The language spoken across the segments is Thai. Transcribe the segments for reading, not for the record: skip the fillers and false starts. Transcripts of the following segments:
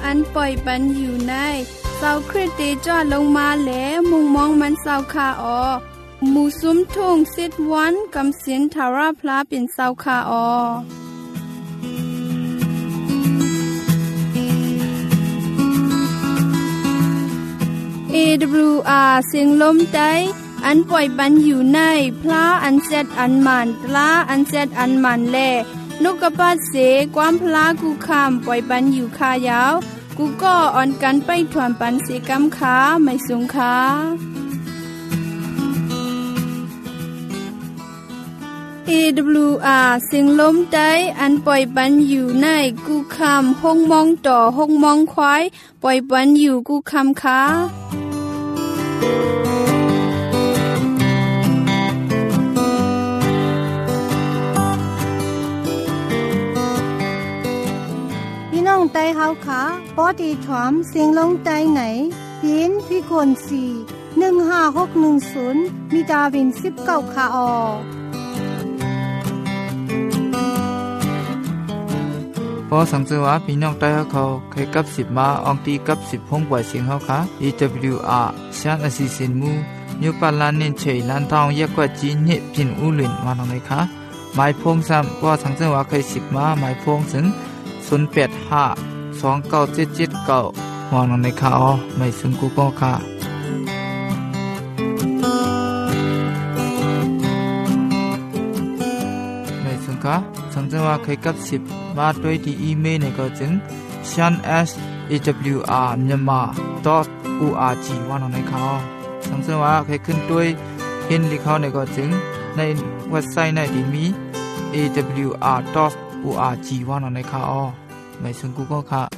อันปล่อยปันอยู่ในเศร้าคริสเตจอดลงมาแหลมุงมองมันเศร้าคาออหมู่ซุ้มทุ่งซิดวันกำสินทาราพลาเป็นเศร้าคาออAWR เสียงลมใจอันปล่อยปันอยู่ในพระอันเซตอันมันตลาอันเซตอันมันแลนกกระปัดเสความพลากูคำปล่อยปันอยู่คายาวกูก็อ่อนกันไปถวนปันเสกำขาไม่สูงขาAWR เสียงลมใจอันปล่อยปันอยู่ในกูคำห้องมองต่อห้องมองควายปล่อยปันอยู่กูคำขาน้องไตเฮาขาปอดีถวมเสียงลงไตไหนปีนพี่คน4156110มีดาวิน19คาออพอสังเกตว่าพี่น้องไตเขาเคยกับ10มาอองตีกับ10ห้องปล่อยเสียงเฮาค่ะ AWR เสียงอสิสินมูนิวปาลานเน้นเฉยลันทองแยกกว่าจีนเนี่ยพินอูหลินมาทางไหนคะหมายพงซ้ำพอสังเกตว่าเคย10มาหมายพงถึง08529779หัวน้องในข่าวไม่ซึ่งกูก็ค่ะไม่ซึ่งค่ะสังเกตว่าเคยกับ10มาด้วยที่อีเมลเนี่ยก็จึง shan@awr.myanmar.org ว่าน้องในข่าวสังเกตว่าเคยขึ้นด้วยเห็นลิข่าวเนี่ยก็จึงในเว็บไซต์ในที่มี awr.org ว่าน้องในข่าวไม่ซึ่งกูก็ค่ะ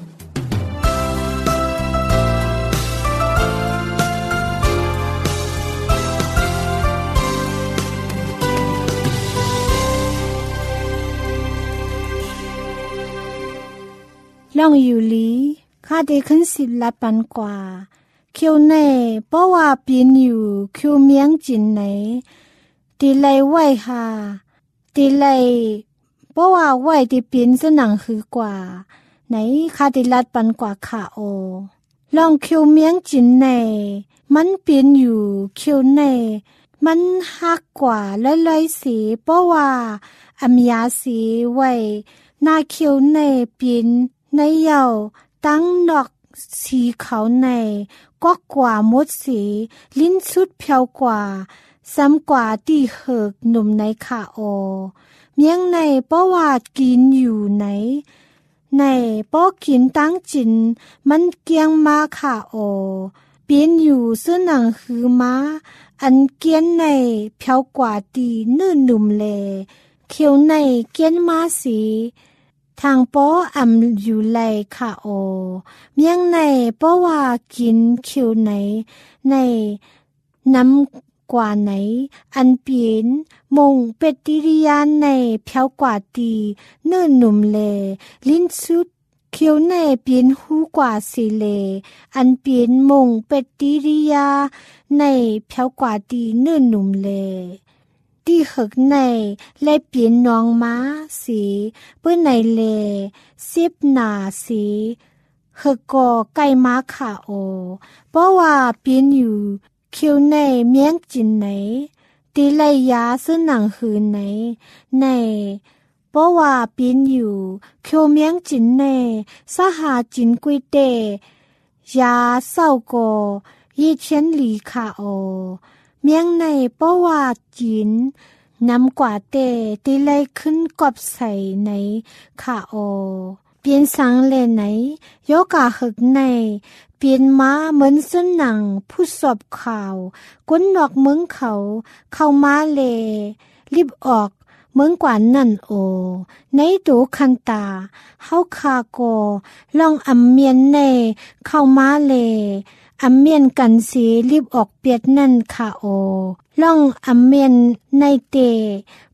ล่องอยู่ลีข้าได้ขึ้น10 ลัดปันกว่าเคียวในเพราะว่าปีนอยู่คิวเมียงจินไหนตีไลไหวหาตีไลเพราะว่าไหวที่ปีนสนังคือกว่าไหนข้าได้ลัดปันกว่าขาโอลองคิวเมียงจินในมันปีนอยู่คิวในมันหักกว่าลอยๆสีเพราะว่าอำยาสีไหวหน้าคิวในปีนในเยาตั้งดอกสีขาวในกว่ามดสีลิ้นสุดเพียวกว่าซ้ำกว่าที่เหิกหนุ่มในขาโอเมียงในเพราะว่ากินอยู่ไหนในเพราะกินตั้งจินมันเกียงมาขาโอเปลี่ยนอยู่ซึ่งหนังคือม้าอันเกียนในเพียวกว่าตีนื่นหนุ่มเลเขียวในเกียนมาสีทางป้ออ่ำอยู่ไหลค่ะโอเมียงในเพราะว่ากินเขียวไหนในน้ำกว่าไหนอันเปลี่ยนมงเป็ดติริยานในเพียวกว่าตีเนิ่นหนุ่มเลลิ้นสุดเขียวในเปลี่ยนหูกว่าสีเลอันเปลี่ยนมงเป็ดติริยาในเพียวกว่าตีเนิ่นหนุ่มเลที่หึกในและเปลี่ยนน้องม้าสีเปื้อนในเลซิบหนาสีหึกก่อไก่ม้าขาโอเพราะว่าเปลี่ยนอยู่คิวในเมียงจินไหนตีไลยาซึ่งหนังหืนไหนในเพราะว่าเปลี่ยนอยู่คิวเมียงจินในสหาจินกุยเตยาเศร้าก่อยี่เชียนหลีขาโอเมียงในเพราะว่าจีนน้ำกว่าเตตีไลขึ้นกอบใส่ในขาโอเปลี่ยนสังเลไหนโยกาหึกในเปลี่ยนม้าเหมือนซึ่งหนังผู้สอบข่าวก้นนอกเมืองเขาเข้ามาเลรีบออกเมืองกว่านั่นโอในตูคันตาเฮาคาโกลองอำเมียนในเข้ามาเลอำเมียนกันสีรีบออกเปียดนั่นค่ะโอล่องอำเมียนในเต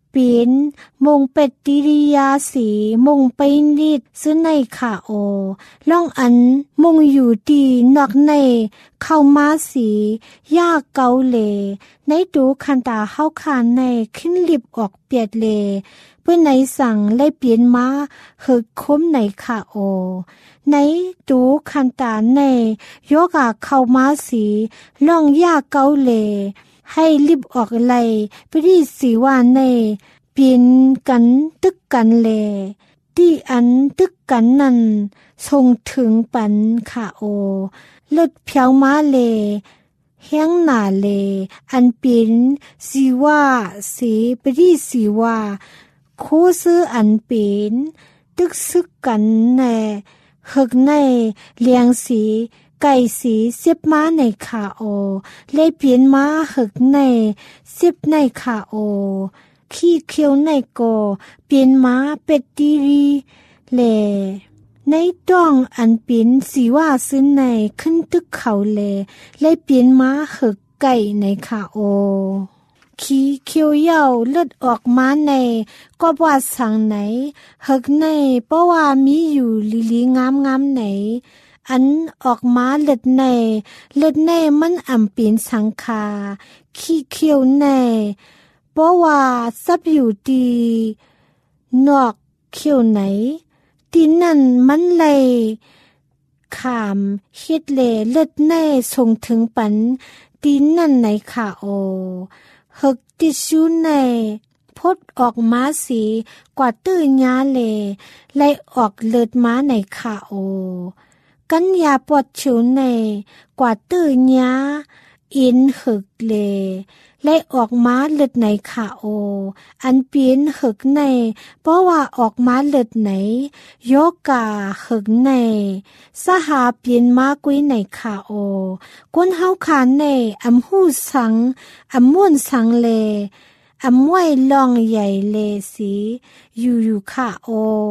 ปีนมงเป็ดติริยาสีมงไปนิดซึ่งในขาโอล่องอันมงอยู่ดีนอกในเข้ามาสียากเกาเลในดูคันตาเข้าคานในขึ้นลิบออกเปียดเลเพื่อในสั่งไล่เปลี่ยนมาหึกคมในขาโอในดูคันตาในโยกาเข้ามาสีล่องยากเกาเลให้รีบออกไล่ไปที่สีว่าในเปลี่ยนกันตึกกันเลที่อันตึกกันนั้นส่งถึงปันขาโอเลือดเพียวมาเลแห้งหนาเลอันเปลี่ยนสีว่าสีไปที่สีว่าโคซื้ออันเปลี่ยนตึกซึกกันแน่หึกในเลียงสีไก่สีเสียบม้าในขาโอเลยเปลี่ยนม้าหึกในเสียบในขาโอขี้เคียวในโกเปลี่ยนม้าเป็ดดีรีเลในต้องอันเปลี่ยนสีว่าซื้อในขึ้นตึกเขาเลยเปลี่ยนม้าหึกไก่ในขาโอขี้เคียวเย่าเลือดออกมาในก็ว่าสั่งไหนหึกในเพราะว่ามีอยู่ลีงามไหนอันออกมาเลือดในมันอ่ำเปลี่ยนสังคาขี้เคียวในเพราะว่าซับอยู่ดีนอกเคียวไหนตีนั่นมันเลยขามเฮ็ดเลเลือดในส่งถึงปันตีนั่นในขาโอหึกติชูในพดออกมาสีกว่าตื้อยาไล่ออกเลือดมาในขาโอกันยาปวดฉิวในกว่าตื้อยาอินหึกไล่ออกมาเลือดในขาโออันเปลี่ยนหึกในเพราะว่าออกมาเลือดไหนโยกาหึกในสหาเปลี่ยนมากุยในขาโอกวนเฮาขานในอำหูสังอำม่วนสังเลอำไว้ลองใหญ่เลสีอยู่ขาโอ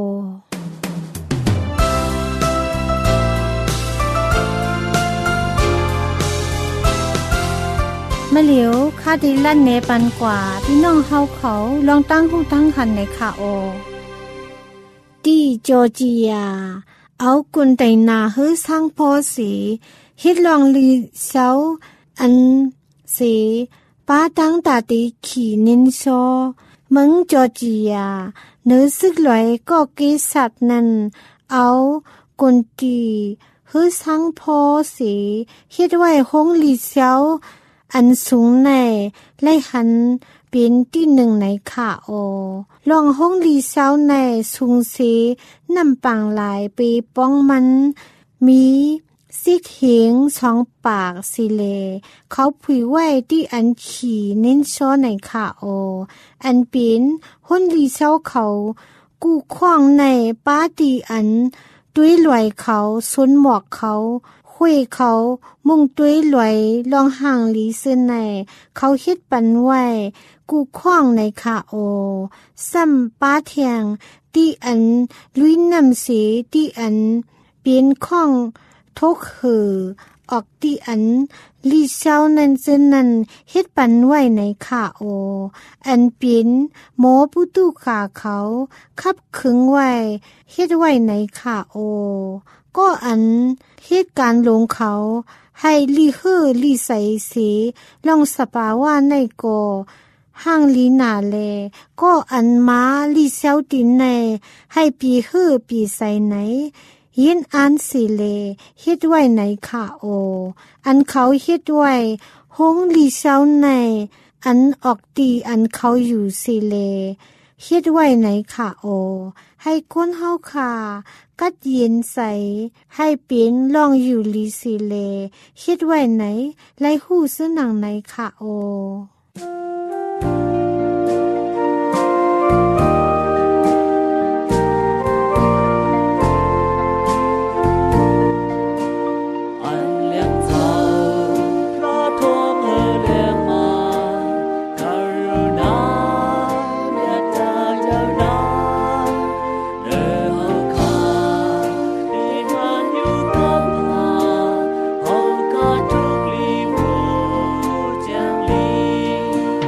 มะเหลียวคาดิลั่นเนปันกว่าพี่น้องเฮาเขาลองตั้งหูตั้งหันในขาโอที่จอร์เจียเอากุนไตนาฮื้อสร้างพอสีฮิตลองลีเซาอันสีป้าตั้งตาตีขี่นินโซเมืองจอร์เจียเนื้อซึกลอยก็กิสัตนั้นเอากุนตีฮื้อสร้างพอสีฮิตไว้ห้องลีเซาอันสูงในไล่หันเป็นที่หนึ่งในขาโอลองห้องลีเซาในสูงสีนำปังหลายปีป้องมันมีซิกเหงสองปากสิเลเขาผุยไว้ที่อันขี่เน้นโซในขาโออันเป็นห้องลีเซาเขากู้คว้างในป้าตีอันด้วยลอยเขาสุนหมอกเขาคุยเขามุ่งด้วยหลวยลองห่างลีซึนในเขาคิดปันไว้กูคว้างในขาโอซ้ำป้าเทียงที่อันลุยน้ำสีที่อันเปลี่ยนข้องทุกหือออกที่อันลีเช้านั้นซึนนั้นเฮ็ดปันไว้ในขาโออันเปลี่ยนหมอผู้ตู้ขาเขาคับขึงไว้เฮ็ดไว้ในขาโอก็อันเหตุการณ์ลงเขาให้ลีฮื้อลีใสสีลองสปาว่าในโกห้างลีนาเลก็อันมาลีเซาตินในให้ปีฮื้อปีใสไหนยินอันสิเลเฮ็ดไว้ในขาโออันเขาเฮ็ดไว้ห้องลีเซาในอันออกตีอันเขาอยู่สิเลเฮ็ดไว้ในขาโอให้คนเฮาขากัดเย็นใสให้เป็นลองอยู่ลีสิเลเฮ็ดไว้ไหนไล่หู้ซื้อหนังในขาโอเ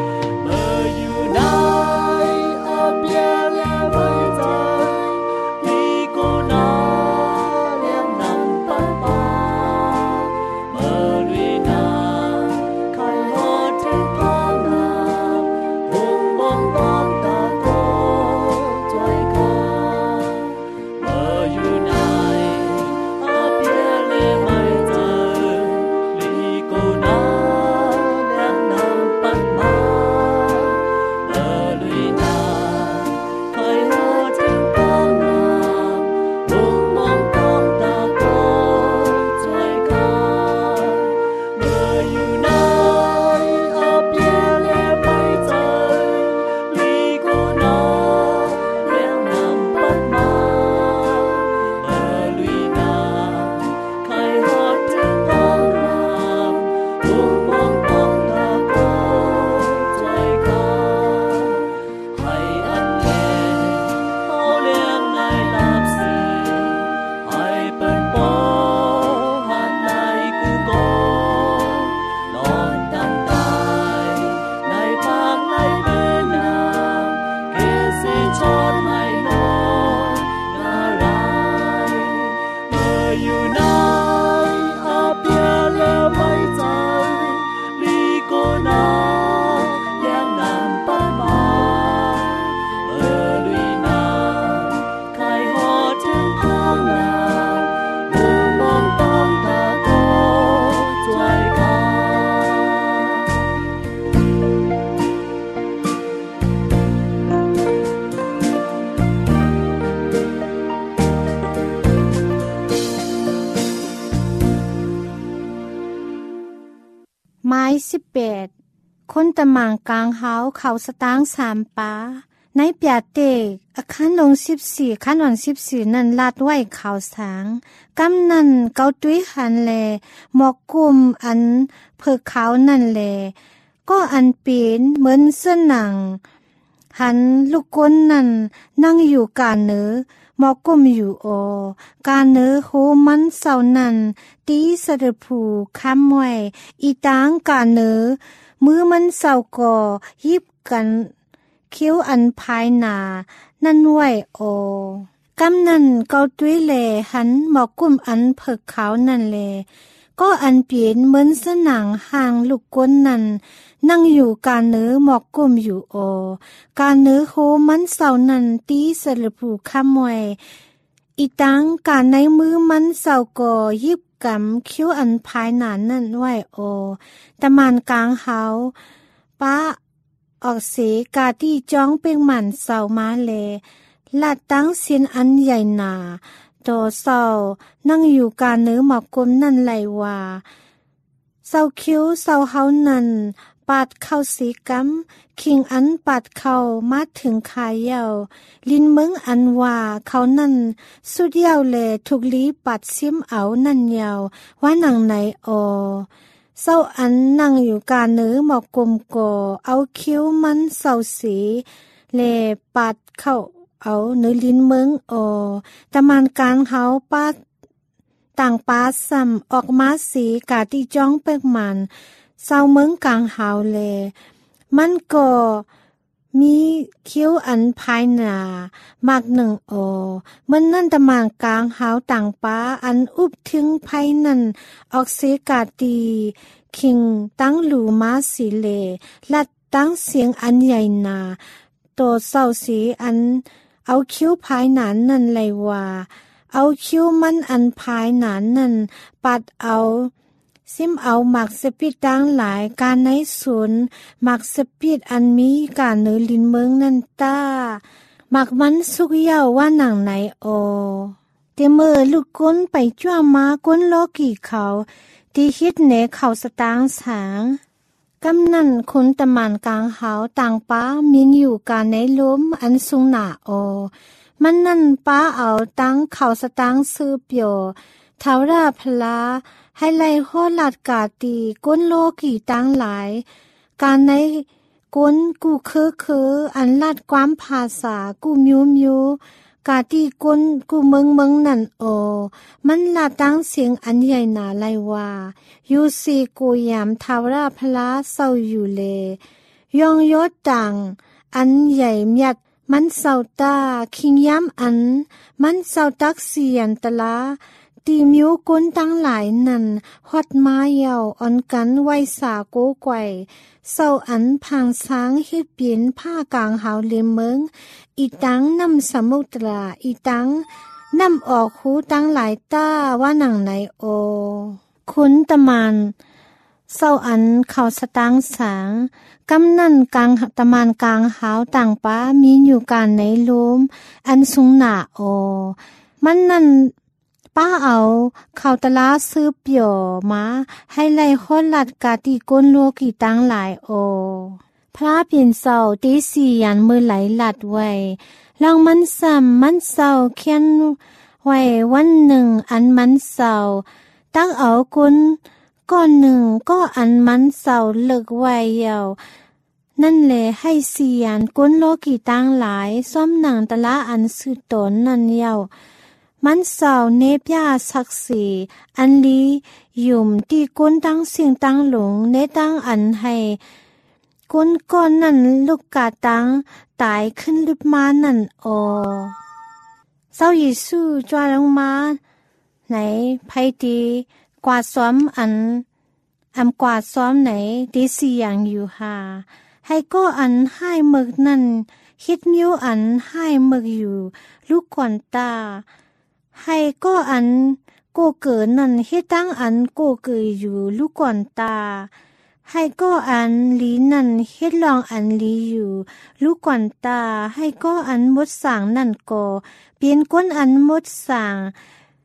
18คนตะมางกลางเฮาเขาสตาง3ปาในเปียเตกอาคารลง14คันวัน14นั้นลาดไว้ข่าวสางกำนั้นเกาตุ้ยหันแลหมอกกุมอันเพิกขาวนั่นแลก็อันเป็นเหมือนเสื้อหนังหันลูกก้นนั่นนั่งอยู่กาเนื้อหมอกกุมอยู่กาเนื้อโหมันเศร้านั่นตีสะดผูค้ำไว้อีตางกาเนื้อมือมันเศร้าก่อยิบกันคิ้วอันภายหนานั่นไว้กำนั่นเกาตุ้ยแลหันหมอกกุมอันเพิกขาวนั่นแลก็อันเปลี่ยนเหมือนสนังห่างลูกก้นนั่นนั่งอยู่กาเนื้อหมอกกุมอยู่กาเนื้อโหมันเศร้านั่นตีสะผูค้ำไว้อีตังกาในมือมันเศร้าก่อยิบกำคิ้วอันภายหนานั่นไว้ตะมานกลางเฮาป้าออกเสกาที่จ้องเป่งหมันเศร้ามาเลลาดตั้งเสียนอันใหญ่หนาโตเศร้านั่งอยู่กาเนื้อหมอกกุมนั่นไหลว่าเศร้าคิ้วเศร้าเฮานั่นปาดเข้าสีกำคิงอันปาดเข้ามาถึงขายเยาลินเมืองอันว่าเขานั่นสุดเยาแลถูกลีปัดซิมเอานั่นเยาว่าหนังไหนเศร้าอันนั่งอยู่กาเนื้อหมอกกุมก่อเอาคิ้วมันเศร้าสีแลปัดเข้าเอาเนื้อลิ้นเมืองตะมานการเฮาปาดต่างปาซ้ำออกมาสีกาที่จ้องเป่งมันเศร้าเมืองกลางเฮาแลมันก็มีคิ้วอันภายหนามากหนึ่งมันนั่นตะมานกลางเฮาต่างปาอันอุบถึงไพนั่นออกสีกาตีคิงตั้งหลูมาสีเลลัดตั้งเสียงอันใหญ่นาโตเศร้าสีอันเอาคิ้วภายหนานนั่นเลยว่าเอาคิ้วมันอันภายหนานนั่นปัดเอาซิมเอาหมักสปิดดังหลายการในสวนหมักสปิดอันมีการเนื้อลินเมืองนั่นตาหมักมันสุกเย้าว่าหนังไหนเตเมื่อลูกก้นไปจ้วมาก้นโลกี่เขาที่ฮิตเนเขาสตางสางกำนั่นคนตะมานกลางเฮาต่างป้ามีอยู่การในล้มอันสูงหนามันนั่นป้าเอาตั้งเขาสตางซื้อเปียวเท้าราพลาให้ไล่โหลาดกาตีก้นโลกี่ตั้งหลายการในก้นกูคืออันลาดความภาษากูมิวกาตีก้นกูเมืองนั่นมันลาดตั้งเสียงอันใหญ่หนาไลว่ายูซีกูยามเท้าราพลาเศร้าอยู่เลยองยศต่างอันใหญ่เมียดมันเศร้าตาคิงย้ำอันมันเศร้าตักเสียนตะลาตีมิวก้นตั้งหลายนั่นฮอดมาเยาอ่อนกันไว้สาโกไกวเศร้าอันพังช้างเฮ็ดเปลี่ยนผ้ากลางหาวเลมเมืองอีตังนำสมุตราอีตังนำออกหูตั้งหลายต้าว่าหนังไหนคุณตะมันเศร้าอันเขาสตางสางกำนั่นกลางตะมานกลางหาวต่างป้ามีอยู่การในล้มอันสูงหนามันนั่นป้าเอาเขาตะลาซื้อเปียวมาให้ไล่ฮอดลัดกาตีก้นโลกี่ตังหลายพระเปลี่ยนเศร้าตีสี่ยันมือไหลหลัดไว้ลองมันซ้ำมันเศร้าเขียนไว้วันหนึ่งอันมันเศร้าตักเอาก้นก้อนหนึ่งก็อันมันเศร้าเลิกไว้เยานั่นแหละให้เสียนก้นโลกี่ตังหลายซ้อมหนังตะละอันสือตนนั่นเยามันเศร้าเนบยาศักดิ์ศรีอันลียุ่มที่ก้นตั้งเสียงตั้งหลงในตั้งอันให้ก้นก้อนนั่นลูกกาตังตายขึ้นลึกมานั่นเศร้าเยซูจวาลงมาไหนไพตีกวาดซ้อมอันกวาดซ้อมไหนตีเสียงอยู่หาให้ก็อันให้หมึกนั่นคิดมิ้วอันให้หมึกอยู่ลูกก่อนตาให้ก็อันโกเกิดนั่นเฮ็ดตั้งอันโกเกิดอยู่ลูกก่อนตาให้ก็อันลีนั่นเฮ็ดลองอันลีอยู่ลูกก่อนตาให้ก็อันมดสางนั่นก็เปลี่ยนก้นอันมดสาง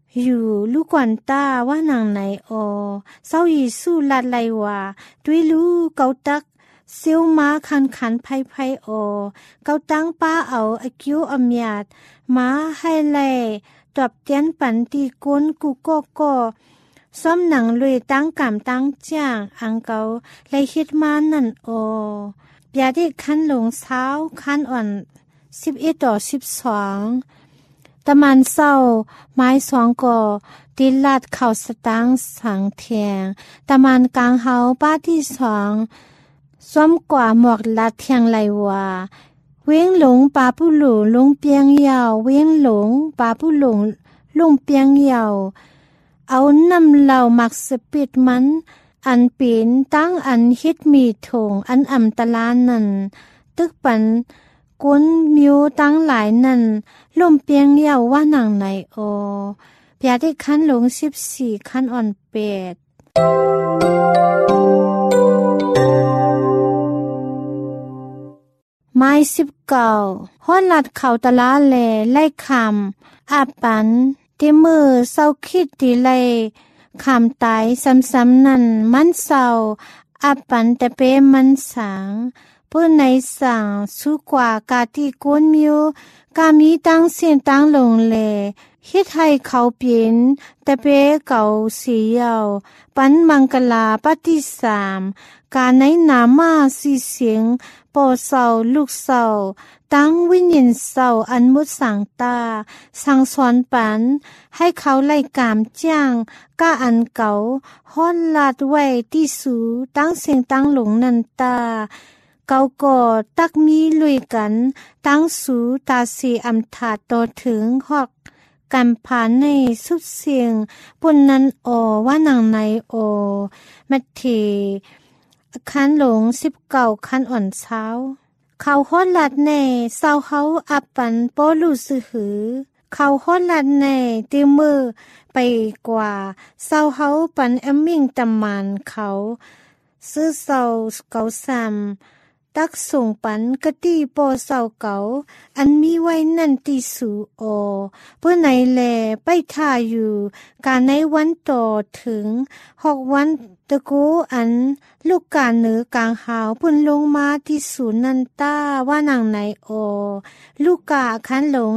อยู่ลูกกวนตาว่านางไหนอเศร้ายีสู้ลัดไลว่าด้วยรู้เกาตักเซียวม้าคันไพ่เกาตั้งป้าเอาอคิวอเมียดม้าให้แลตอบเตียนปันตีก้นกูก็ซ้อมหนังลุยตั้งกำตั้งจ้างอังเกาไลคิดมานั่นเปียดิคันหลงเช้าคันอ่อน11-12ตะมันเศร้าไม้2ก่อตีลาดเข่าสตางสังเทียงตะมันกลางเฮาป้าที่2ซ้อมกว่าหมวกลัดเทียงไหลว่าเว้งหลงปาผู้หลูลงเปียงยาวเว้งหลงปาผู้หลงลงเปียงยาวเอานำเหล่ามักสปิดมันอันปีนตั้งอันฮิดมีถงอันอ่ำตะลานนั่นตึกปันกุนมิวตั้งหลายนั่นลมเปียงยาวว่าหนังไหนเปียได้คันหลง14คันอ่อนเป็ดไม้19ฮ้อนลัดเข่าตะลาแลไล่คำอาปันที่มือเศร้าคิดดีไลคำตายซ้ำๆนั่นมันเศร้าอาปันแต่เป้มันสางเพื่อในสั่งสู้กว่ากาที่ก้นมิวกามีตั้งเสียนตั้งลงเลฮิตให้เขาเปลี่ยนแต่เป้เก่าสีเยาวปันมังกลาปฏิ3การในนามาสีเสียงปอเศร้าลูกเศร้าตั้งวิญญาณเศร้าอันมุดสังตาสั่งสอนปันให้เขาไล่กามจ้างก้าอันเก่าฮ้อนลาดไว้ที่สูตั้งเสียงตั้งหลงนันตาเกาก่อตักมีลุยกันตั้งสูตาสีอำถาต่อถึงหอกกันผ่านในสุดเสียงปนนั้นว่าหนังในมัทเทคันหลง19คันอ่อนเช้าเขาฮอดลัดแน่เศร้าเขาอับปันโปลูซื้อหือเขาฮอดลัดแน่ตีมือไปกว่าเศร้าเขาปันมิ่งตำมันเขาซื้อเศร้าเก่าซ้ำตักส่งปันกะตีโปเศร้าเก่าอันมีไว้นั่นตีสูเพื่อไหนแลไปท่าอยู่การในวันต่อถึง6วันตะกูอันลูกกาเหนือกลางหาวพุ่นลงมาที่ศูนย์นันตาว่านางไหนลูกกาคันหลง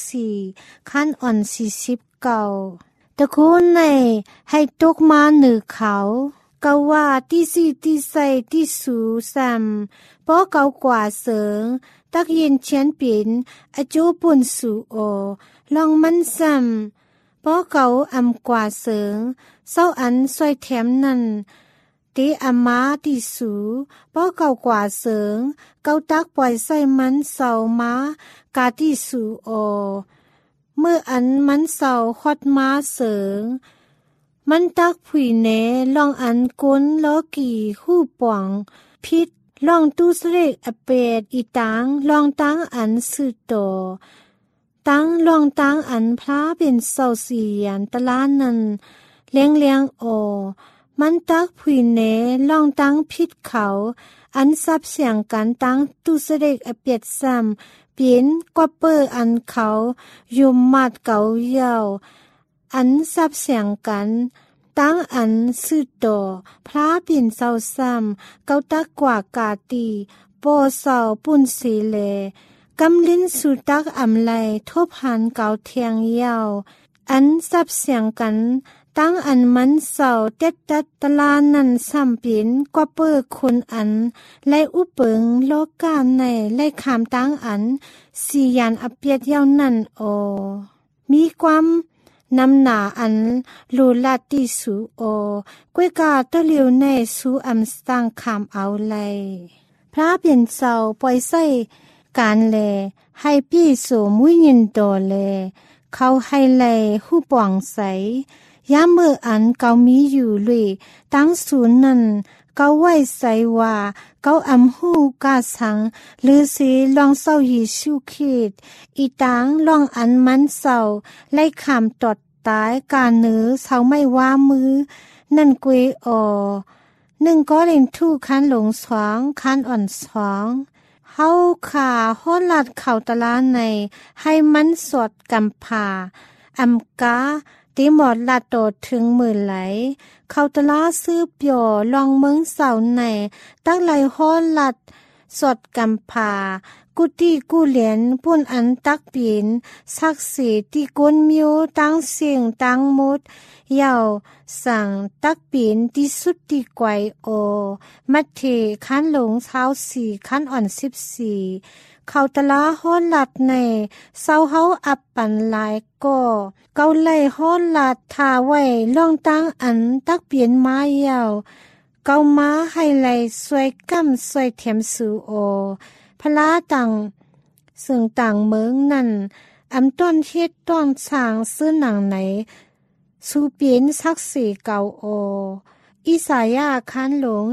24คันอ่อน49ตะกูในให้ตกมาเหนือเขากะว่าที่4ที่ใส่ที่สูซ้ำป้อเกากว่าเสิงตักยินเชียนปิ่นอจูปุ่นสูลองมันซ้ำป้อเกาอำกว่าเสิงเศร้าอันซอยแถมนั่นตีอามาตีสูป้อเก่ากว่าเสิงเกาตักปล่อยใส่มันเศร้ามากาตีสูเมื่ออันมันเศร้าฮอดมาเสิงมันตักผุยเนลองอันก้นล้อกี่หู้ป่องพิษลองตู้เสลกอเปดอีตังลองตั้งอันสือโตตั้งลองตั้งอันพระเป็นเศร้าเสียนตะล้านนั้นเลี้ยงมันตักผุยเนลองตั้งพิษเขาอันซับเสียงกันตั้งตู้เสลกอเปดซ้ำเปลี่ยนกว่าเปอร์อันเขายุมมาดเก่าเยาอันซับเสียงกันตั้งอันสือโตพระปิ่นเศร้าซ้ำเกาตักกว่ากาตีโปเศร้าปุ่นสีเลกำลิ้นสุตักอำไลทบหันเกาเทียงยาวอันซับเสียงกันตั้งอันมันเศร้าเต็ดตัดตลานันซ้ำปิ่นกว่าเปิดคนอันไลอุเปิงโลกาในไลขามตั้งอันสียานอเปียดยาวนั่นมีความนำหนาอันลูลาติสูกวยกาตะเลียวในสูอัมสตังคามเอาไลพระเปลี่ยนเศร้าปล่อยใส่การแลให้พี่โสมุยยินโตแลเขาให้ไลหูป่องใสยามเมื่ออันเกามีอยู่เลยตั้งศูนย์นั้นเกาไว้ใส่ว่าเกาอำหูกาสังหรือสีลองเศร้ายีชูคิดอีตางลองอันมันเศร้าไล่ขามตอดตายการเนื้อเศร้าไม่ว่ามือนั่นกวย1ก็เล่นทู่คันหลง2คันอ่อน2เฮาขาฮอดลัดเข่าตะลาในให้มันสดกำผาอำกาตีหมอดลาโตถึงมื่นไหลเขาตะลาซื้อเปียวลองเมืองเสาในตักไหลฮ้อนลัดสดกำผากุตี้กูเหรียญปุ่นอันตักปีนสักสีที่ก้นมิวตั้งเสียงตั้งมุดยาวสั่งตักปีนที่สุดที่ไกวโอมัดเทคันหลงเท้าสี่คันอ่อน14เขาตะลาฮ้อนลัดในเศร้าเฮาอับปันหลายก็เกาไล่ฮ้อนลัดทาไว้ล่องตั้งอันตักเปลี่ยนมายาวเกามาให้ไหลสวยกำสวยเทียมสูโอพลาต่างซึ่งต่างเมืองนั่นอำต้นเฮ็ดต้นสร้างซื้อหนังไหนสู่เปลี่ยนสักสีเก่าโออิสายาคันหลง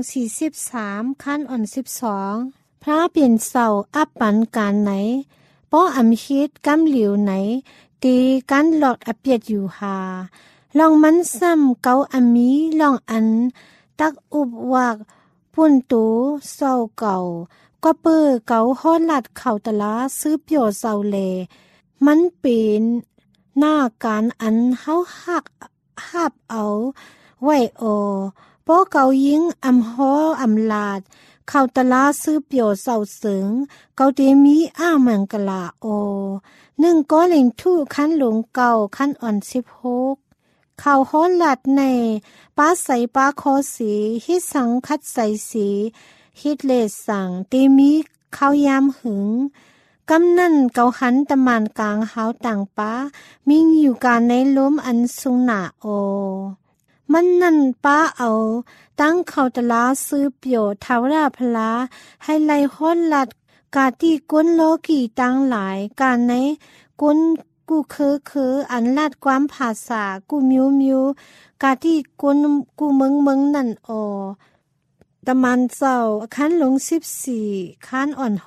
43คันอ่อน12พระเปลี่ยนเศร้าอับปันการไหนป้ออำฮิดกำเหลียวไหนตีกันหลอดอเปียดอยู่หาลองมันซ้ำเกาอมีลองอันตักอุบวากปุ่นตูเศร้าเก่าก็เปื้อเกาฮ้อนลัดเข่าตะลาซื้อเปียวเศร้าเลมันเป็นหน้าการอันเฮาหักหาบเอาไว้โอป้อเกายิงอำฮ้ออำลาดเข่าตะลาซื้อเปียวเศร้าเสงเกาเตมีอ้ามังกะลาโอ1ก็เล่งทู่คันหลงเก่าคันอ่อน16ข่าวฮ้อนลัดในป้าใสป้าคอสีฮิตสังคัดใสสีฮิตเลสั่งตีมีข้าวยามหึงกำนั่นเกาหันตะมานกลางหาวต่างป้ามิงอยู่การในล้มอันสุงหนาโอมันนั่นป้าเอาตั้งเขาตะลาซื้อเปียวทาวราพลาให้ไล่ฮ้อนลัดกาที่ก้นโลกีตั้งหลายการในก้นกูคืออันลาดความภาษากูมิวกาที่ก้นกูเมืองนั่นโอตะมันเจ้าคันหลง14คันอ่อน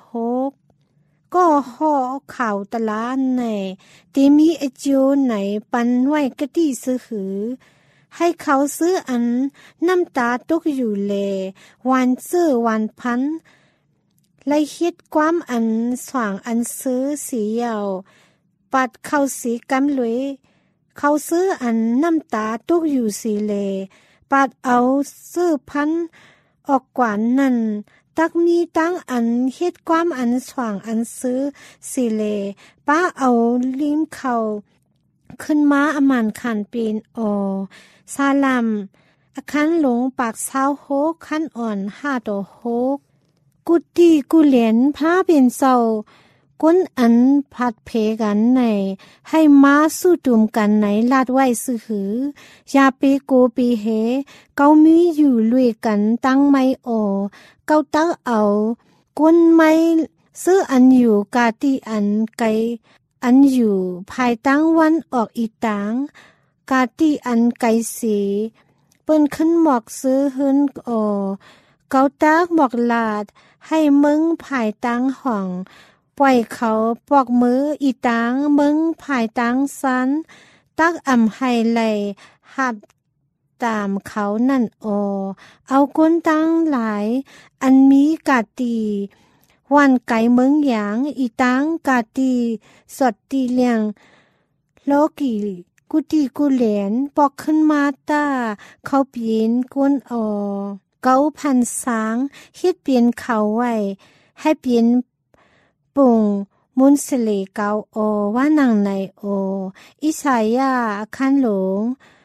6ก็ห่อข่าวตะลาในตีมีไอจิวไหนปันไว้กะตี้ซื้อหือให้เขาซื้ออันน้ำตาตกอยู่เลวันซื้อวันพันไล่คิดความอันสว่างอันซื้อสียาวปัดเข้าสีกำลุยเขาซื้ออันน้ำตาตกอยู่สีเลปัดเอาซื้อพันออกกว่านั่นตักมีตั้งอันเฮ็ดความอันสว่างอันซื้อสิเลป้าเอาลิ้มเขาขึ้นมาอมันขันปีนโอซาลัมอคันหลงปาก26คันอ่อน5ต่อ6กุตีกุเหรียญพระเป็นเศร้าก้นอันผัดเพกันในให้มาสู้ตุ่มกันในลาดไว้ซื้อหือยาเปโกปีเฮเกามีอยู่ลุยกันตั้งไม่โอเกาตักเอาก้นไม่ซื้ออันอยู่กาตีอันไกอันอยู่ภายตั้งวันออกอีตางกาตีอันไกสีเปิ้นขึ้นหมอกซื้อหืนโอเกาตักหมอกลาดให้มึงภายตั้งห้องปล่อยเขาปอกมืออีตางมึงภายตั้งสันตักอ่ำไห้ไหลหับตามเขานั่นโอเอาก้นตั้งหลายอันมีกาตีวันไก่เมืองหยางอีตางกาตีสดตีเลียงโลกีกุตีกุเหรียญปอกขึ้นมาตาเขาเปลี่ยนก้นโอเกาพันสางฮิตเปลี่ยนเขาไว้ให้เปลี่ยนปุ่งมุนสเลเกาโอว่านางในโออิสายาคันหลง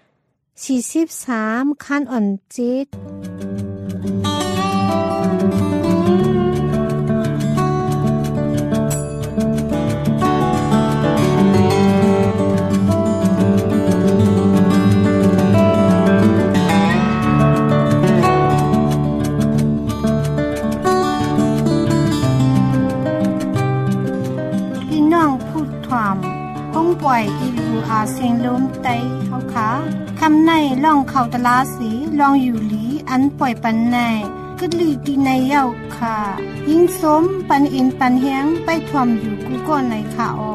43คันอ่อนจิต ปล่อยอีลูอาเสียงลมไตเฮาขาคำในล่องเข้าตะลาสีลองอยู่หลีอันปล่อยปันในกึดลีตีในเย้าค่ะยิ่งสมปันอินปันแฮงไปทวมอยู่กูก่อนในค่ะอ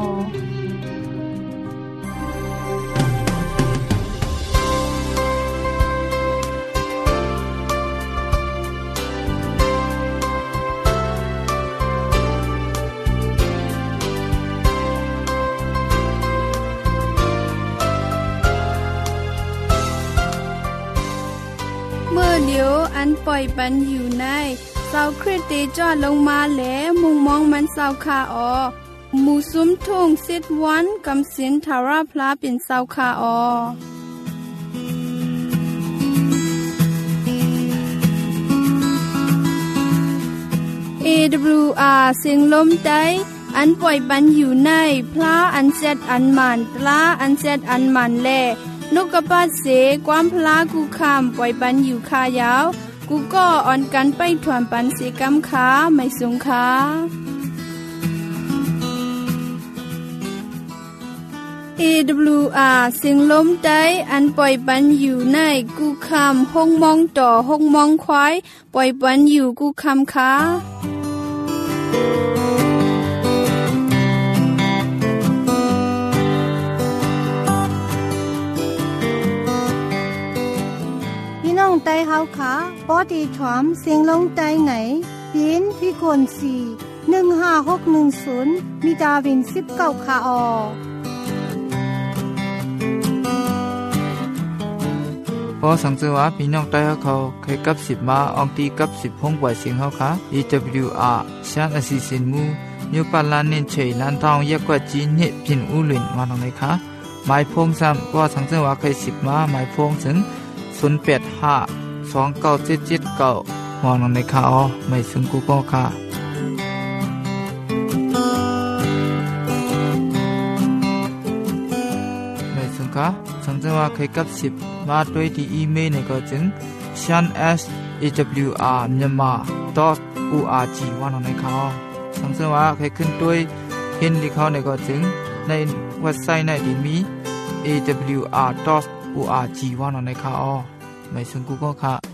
ปล่อยปันอยู่ในเสาคริสเตจอดลงมาแหลมุงมองมันเสาคาออหมู่ซุ้มทุ่งซิดวันกำสินทาราพลาเป็นเสาคาออAWR เสียงลมใจอันปล่อยปันอยู่ในพระอันเจ็ดอันหมันตราอันเจ็ดอันหมันแลนกกระปาดเสความพลากูคำปล่อยปันอยู่คายาวกูก็อ่อนกันไปถวนปันเสกำขาไม่สงขาAWR เสียงลมใจอันปล่อยปันอยู่ในกูคำห้องมองต่อห้องมองควายปล่อยปันอยู่กูคำขาน้องไตเฮาขาปอดีถอมเสียงลงไตไหนปีนพี่กน4 15610มีดาวิน19ขาออพอสังเกตว่าพี่น้องไต้เขาเคยกับ10มาอองตีกับ10ห้องป่วยเสียงเฮาค่ะ EWR ชานอสิสินมูนิวปาลานเนนเฉยลันทองเยกว่าจีนเฮพินอูหลินวานองไหนคะหมายพงซ้ำพอสังเกตว่าเคย10มาหมายพงถึง08529779วานองไหนคะอ๋อไม่ซึ่งกูก็ค่ะไม่ซึ่งค่ะสังเกตว่าเคยกับ10มาด้วยที่อีเมลเนี่ยก็จึง shan@awr.org ว่าน้องในเขาสังเกตว่าเคยขึ้นด้วยเห็นที่เขาเนี่ยก็จึงในเว็บไซต์ในที่มี awr.org ว่าน้องในเขาไม่ซึ่งกูก็ค่ะ